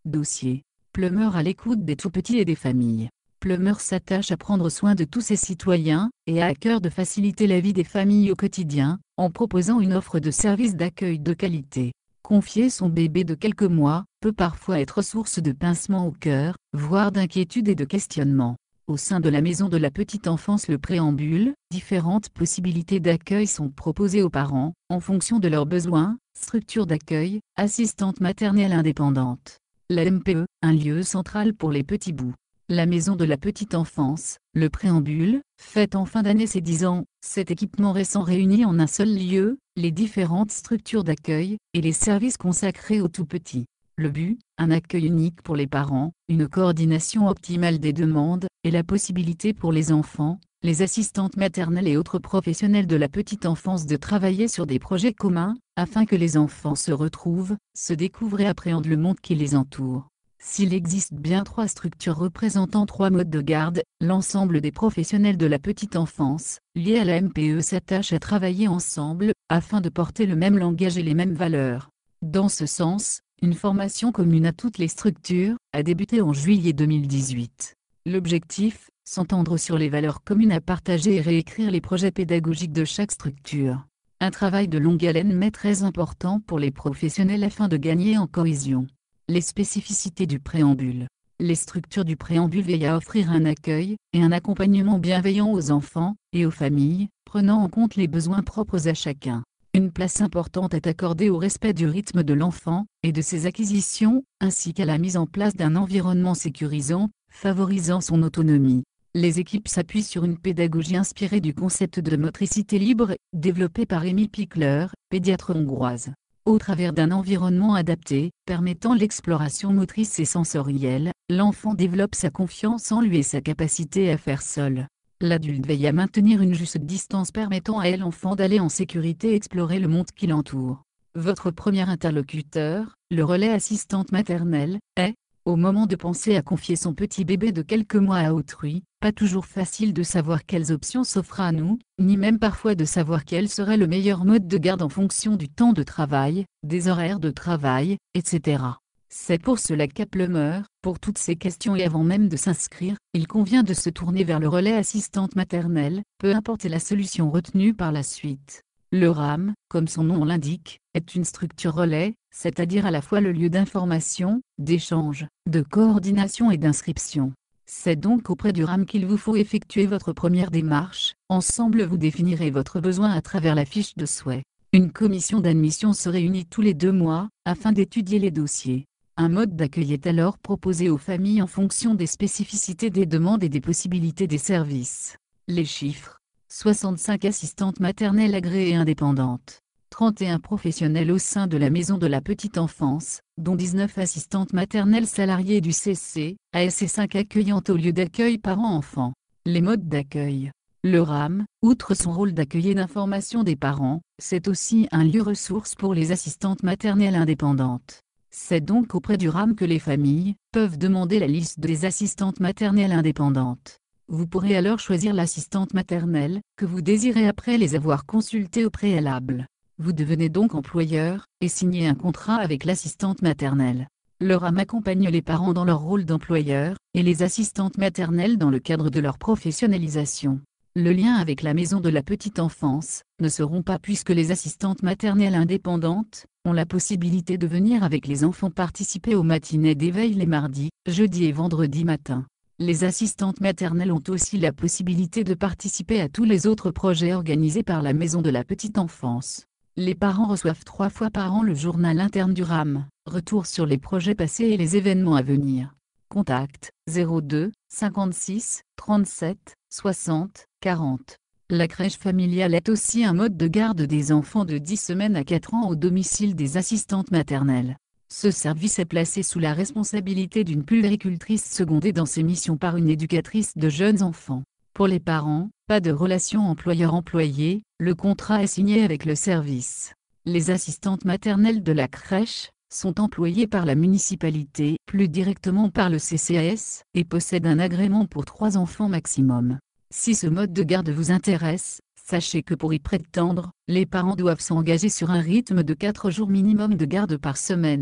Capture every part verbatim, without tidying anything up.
Dossier. Plumeur à l'écoute des tout-petits et des familles. Plumeur s'attache à prendre soin de tous ses citoyens, et a à cœur de faciliter la vie des familles au quotidien, en proposant une offre de services d'accueil de qualité. Confier son bébé de quelques mois peut parfois être source de pincement au cœur, voire d'inquiétude et de questionnement. Au sein de la maison de la petite enfance Le Préambule, différentes possibilités d'accueil sont proposées aux parents, en fonction de leurs besoins: structure d'accueil, assistante maternelle indépendante. La M P E, un lieu central pour les petits bouts. La maison de la petite enfance, Le Préambule, fête en fin d'année ses dix ans. Cet équipement récent réunit en un seul lieu les différentes structures d'accueil et les services consacrés aux tout-petits. Le but, un accueil unique pour les parents, une coordination optimale des demandes, et la possibilité pour les enfants, les assistantes maternelles et autres professionnels de la petite enfance de travailler sur des projets communs, afin que les enfants se retrouvent, se découvrent et appréhendent le monde qui les entoure. S'il existe bien trois structures représentant trois modes de garde, l'ensemble des professionnels de la petite enfance, liés à la M P E, s'attachent à travailler ensemble, afin de porter le même langage et les mêmes valeurs. Dans ce sens, une formation commune à toutes les structures a débuté en juillet deux mille dix-huit. L'objectif, s'entendre sur les valeurs communes à partager et réécrire les projets pédagogiques de chaque structure. Un travail de longue haleine mais très important pour les professionnels afin de gagner en cohésion. Les spécificités du préambule. Les structures du préambule veillent à offrir un accueil et un accompagnement bienveillant aux enfants et aux familles, prenant en compte les besoins propres à chacun. Une place importante est accordée au respect du rythme de l'enfant et de ses acquisitions, ainsi qu'à la mise en place d'un environnement sécurisant, favorisant son autonomie. Les équipes s'appuient sur une pédagogie inspirée du concept de motricité libre, développé par Amy Pickler, pédiatre hongroise. Au travers d'un environnement adapté, permettant l'exploration motrice et sensorielle, l'enfant développe sa confiance en lui et sa capacité à faire seul. L'adulte veille à maintenir une juste distance permettant à l'enfant d'aller en sécurité explorer le monde qui l'entoure. Votre premier interlocuteur, le relais assistante maternelle, est, au moment de penser à confier son petit bébé de quelques mois à autrui, pas toujours facile de savoir quelles options s'offrent à nous, ni même parfois de savoir quel serait le meilleur mode de garde en fonction du temps de travail, des horaires de travail, et cetera. C'est pour cela qu'à Plumeur, pour toutes ces questions et avant même de s'inscrire, il convient de se tourner vers le relais assistante maternelle, peu importe la solution retenue par la suite. Le RAM, comme son nom l'indique, est une structure relais, c'est-à-dire à la fois le lieu d'information, d'échange, de coordination et d'inscription. C'est donc auprès du RAM qu'il vous faut effectuer votre première démarche. Ensemble vous définirez votre besoin à travers la fiche de souhait. Une commission d'admission se réunit tous les deux mois, afin d'étudier les dossiers. Un mode d'accueil est alors proposé aux familles en fonction des spécificités des demandes et des possibilités des services. Les chiffres. soixante-cinq assistantes maternelles agréées indépendantes. trente et un professionnels au sein de la maison de la petite enfance, dont dix-neuf assistantes maternelles salariées du C C, A S et cinq accueillantes au lieu d'accueil parents-enfants. Les modes d'accueil. Le RAM, outre son rôle d'accueil et d'information des parents, c'est aussi un lieu ressource pour les assistantes maternelles indépendantes. C'est donc auprès du RAM que les familles peuvent demander la liste des assistantes maternelles indépendantes. Vous pourrez alors choisir l'assistante maternelle que vous désirez après les avoir consultées au préalable. Vous devenez donc employeur et signez un contrat avec l'assistante maternelle. Le RAM accompagne les parents dans leur rôle d'employeur et les assistantes maternelles dans le cadre de leur professionnalisation. Le lien avec la maison de la petite enfance ne se rompt pas puisque les assistantes maternelles indépendantes ont la possibilité de venir avec les enfants participer aux matinées d'éveil les mardis, jeudis et vendredis matin. Les assistantes maternelles ont aussi la possibilité de participer à tous les autres projets organisés par la maison de la petite enfance. Les parents reçoivent trois fois par an le journal interne du RAM, retour sur les projets passés et les événements à venir. Contact zéro deux, cinquante-six, trente-sept, soixante, quarante. La crèche familiale est aussi un mode de garde des enfants de dix semaines à quatre ans au domicile des assistantes maternelles. Ce service est placé sous la responsabilité d'une puéricultrice secondée dans ses missions par une éducatrice de jeunes enfants. Pour les parents, pas de relation employeur-employé, le contrat est signé avec le service. Les assistantes maternelles de la crèche sont employées par la municipalité, plus directement par le C C A S, et possèdent un agrément pour trois enfants maximum. Si ce mode de garde vous intéresse, sachez que pour y prétendre, les parents doivent s'engager sur un rythme de quatre jours minimum de garde par semaine.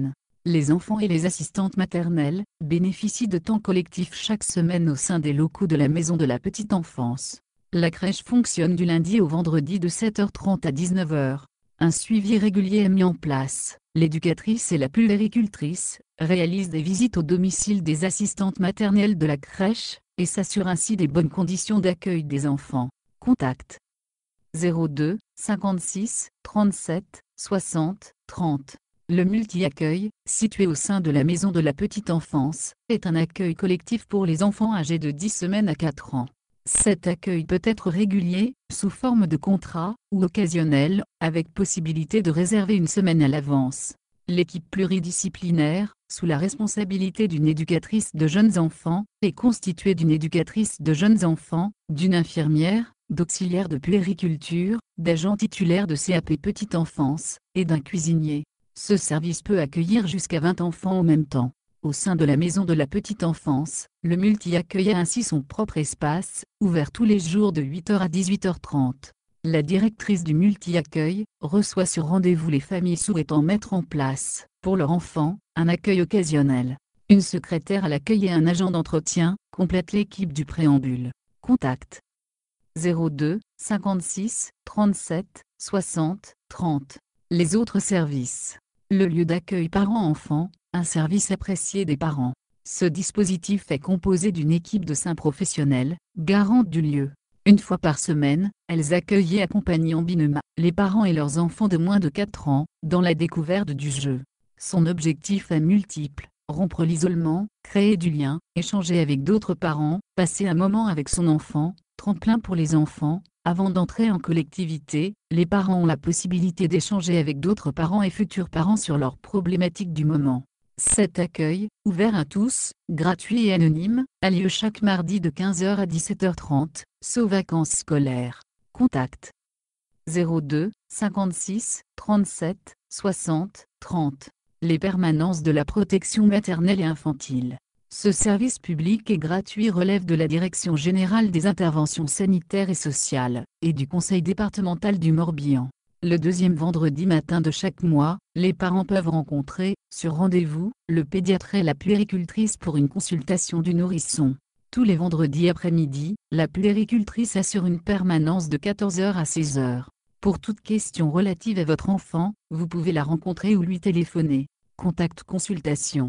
Les enfants et les assistantes maternelles bénéficient de temps collectifs chaque semaine au sein des locaux de la maison de la petite enfance. La crèche fonctionne du lundi au vendredi de sept heures trente à dix-neuf heures. Un suivi régulier est mis en place. L'éducatrice et la puéricultrice réalisent des visites au domicile des assistantes maternelles de la crèche et s'assurent ainsi des bonnes conditions d'accueil des enfants. Contact zéro deux cinquante-six trente-sept soixante trente. Le multi-accueil, situé au sein de la maison de la petite enfance, est un accueil collectif pour les enfants âgés de dix semaines à quatre ans. Cet accueil peut être régulier, sous forme de contrat, ou occasionnel, avec possibilité de réserver une semaine à l'avance. L'équipe pluridisciplinaire, sous la responsabilité d'une éducatrice de jeunes enfants, est constituée d'une éducatrice de jeunes enfants, d'une infirmière, d'auxiliaires de puériculture, d'agents titulaires de C A P petite enfance, et d'un cuisinier. Ce service peut accueillir jusqu'à vingt enfants en même temps. Au sein de la maison de la petite enfance, le multi-accueil a ainsi son propre espace, ouvert tous les jours de huit heures à dix-huit heures trente. La directrice du multi-accueil reçoit sur rendez-vous les familles souhaitant mettre en place, pour leur enfant, un accueil occasionnel. Une secrétaire à l'accueil et un agent d'entretien complètent l'équipe du préambule. Contact zéro deux cinquante-six trente-sept soixante trente. Les autres services. Le lieu d'accueil parents-enfants, un service apprécié des parents. Ce dispositif est composé d'une équipe de cinq professionnels, garantes du lieu. Une fois par semaine, elles accueillent et accompagnent en binôme les parents et leurs enfants de moins de quatre ans, dans la découverte du jeu. Son objectif est multiple: rompre l'isolement, créer du lien, échanger avec d'autres parents, passer un moment avec son enfant, tremplin pour les enfants. Avant d'entrer en collectivité, les parents ont la possibilité d'échanger avec d'autres parents et futurs parents sur leurs problématiques du moment. Cet accueil, ouvert à tous, gratuit et anonyme, a lieu chaque mardi de quinze heures à dix-sept heures trente, sauf vacances scolaires. Contact zéro deux cinquante-six trente-sept soixante trente. Les permanences de la protection maternelle et infantile. Ce service public et gratuit relève de la Direction générale des interventions sanitaires et sociales, et du Conseil départemental du Morbihan. Le deuxième vendredi matin de chaque mois, les parents peuvent rencontrer, sur rendez-vous, le pédiatre et la puéricultrice pour une consultation du nourrisson. Tous les vendredis après-midi, la puéricultrice assure une permanence de quatorze heures à seize heures. Pour toute question relative à votre enfant, vous pouvez la rencontrer ou lui téléphoner. Contact consultation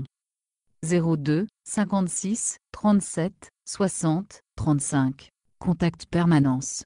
zéro deux cinquante-six trente-sept soixante trente-cinq. Contact permanence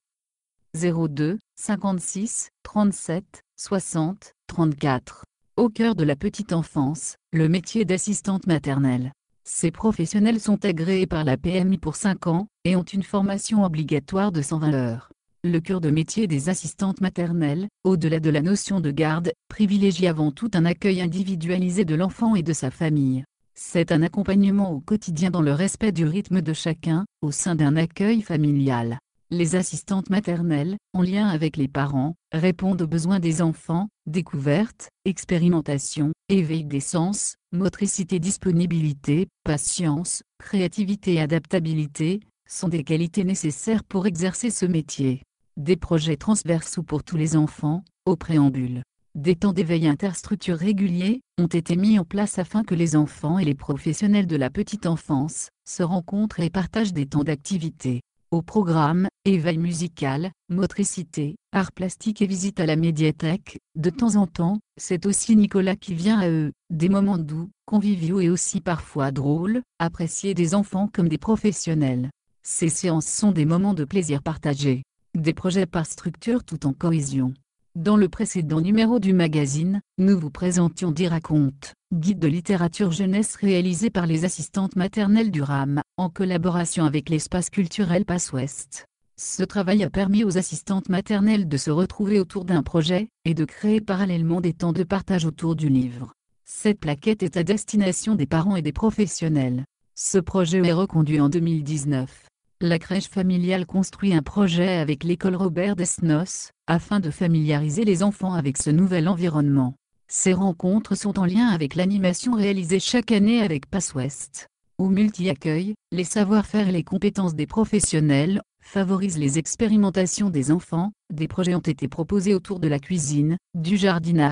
zéro deux cinquante-six trente-sept soixante trente-quatre. Au cœur de la petite enfance, le métier d'assistante maternelle. Ces professionnels sont agréés par la P M I pour cinq ans, et ont une formation obligatoire de cent vingt heures. Le cœur de métier des assistantes maternelles, au-delà de la notion de garde, privilégie avant tout un accueil individualisé de l'enfant et de sa famille. C'est un accompagnement au quotidien dans le respect du rythme de chacun, au sein d'un accueil familial. Les assistantes maternelles, en lien avec les parents, répondent aux besoins des enfants: découverte, expérimentation, éveil des sens, motricité, disponibilité, patience, créativité et adaptabilité, sont des qualités nécessaires pour exercer ce métier. Des projets transversaux pour tous les enfants, au préambule. Des temps d'éveil interstructures réguliers ont été mis en place afin que les enfants et les professionnels de la petite enfance se rencontrent et partagent des temps d'activité. Au programme, éveil musical, motricité, arts plastiques et visite à la médiathèque. De temps en temps, c'est aussi Nicolas qui vient à eux. Des moments doux, conviviaux et aussi parfois drôles, appréciés des enfants comme des professionnels. Ces séances sont des moments de plaisir partagés. Des projets par structure tout en cohésion. Dans le précédent numéro du magazine, nous vous présentions Dix raconte, guide de littérature jeunesse réalisé par les assistantes maternelles du R A M, en collaboration avec l'espace culturel Passe-Ouest. Ce travail a permis aux assistantes maternelles de se retrouver autour d'un projet, et de créer parallèlement des temps de partage autour du livre. Cette plaquette est à destination des parents et des professionnels. Ce projet est reconduit en deux mille dix-neuf. La crèche familiale construit un projet avec l'école Robert Desnos, afin de familiariser les enfants avec ce nouvel environnement. Ces rencontres sont en lien avec l'animation réalisée chaque année avec Passe-Ouest. Au multi-accueil, les savoir-faire et les compétences des professionnels favorisent les expérimentations des enfants. Des projets ont été proposés autour de la cuisine, du jardinage,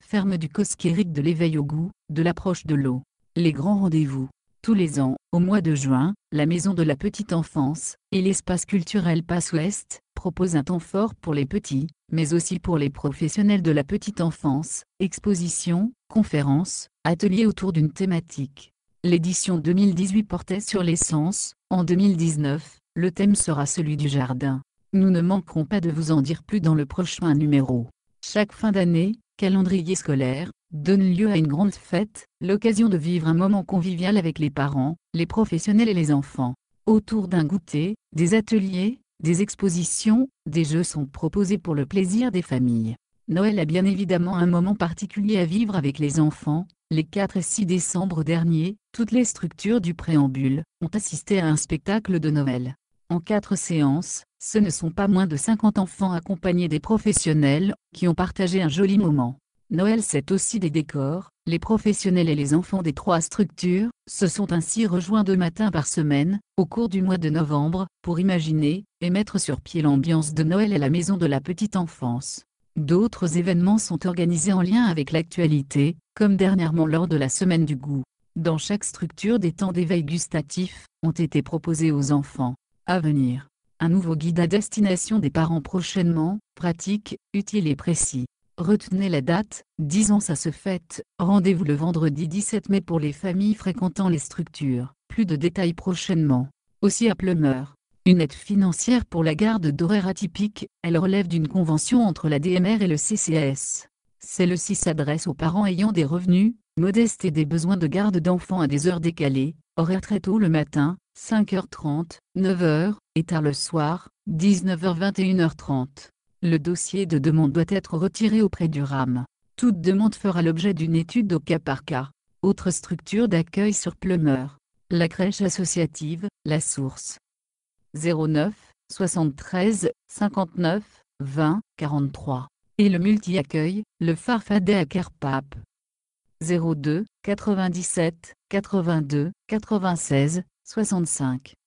ferme du Cosqueric de l'éveil au goût, de l'approche de l'eau. Les grands rendez-vous. Tous les ans, au mois de juin, la Maison de la Petite Enfance et l'espace culturel Passe Ouest proposent un temps fort pour les petits, mais aussi pour les professionnels de la petite enfance, expositions, conférences, ateliers autour d'une thématique. L'édition deux mille dix-huit portait sur l'essence, en deux mille dix-neuf, le thème sera celui du jardin. Nous ne manquerons pas de vous en dire plus dans le prochain numéro. Chaque fin d'année, calendrier scolaire, donne lieu à une grande fête, l'occasion de vivre un moment convivial avec les parents, les professionnels et les enfants. Autour d'un goûter, des ateliers, des expositions, des jeux sont proposés pour le plaisir des familles. Noël a bien évidemment un moment particulier à vivre avec les enfants. Les quatre et six décembre dernier, toutes les structures du préambule ont assisté à un spectacle de Noël. En quatre séances, ce ne sont pas moins de cinquante enfants accompagnés des professionnels, qui ont partagé un joli moment. Noël, c'est aussi des décors. Les professionnels et les enfants des trois structures se sont ainsi rejoints deux matins par semaine, au cours du mois de novembre, pour imaginer et mettre sur pied l'ambiance de Noël à la Maison de la Petite Enfance. D'autres événements sont organisés en lien avec l'actualité, comme dernièrement lors de la Semaine du Goût. Dans chaque structure, des temps d'éveil gustatif ont été proposés aux enfants. À venir, un nouveau guide à destination des parents prochainement, pratique, utile et précis. Retenez la date, dix ans ça se fête, rendez-vous le vendredi dix-sept mai pour les familles fréquentant les structures. Plus de détails prochainement. Aussi à Pleumeur. Une aide financière pour la garde d'horaires atypiques, elle relève d'une convention entre la D M R et le C C A S. Celle-ci s'adresse aux parents ayant des revenus modestes et des besoins de garde d'enfants à des heures décalées, horaires très tôt le matin, cinq heures trente, neuf heures, et tard le soir, dix-neuf heures vingt et une heures trente. Le dossier de demande doit être retiré auprès du R A M. Toute demande fera l'objet d'une étude au cas par cas. Autre structure d'accueil sur Pleumeur. La crèche associative, La Source. zéro neuf, soixante-treize, cinquante-neuf, vingt, quarante-trois. Et le multi-accueil, le Farfadet à Kerpap. zéro deux, quatre-vingt-dix-sept, quatre-vingt-deux, quatre-vingt-seize, soixante-cinq.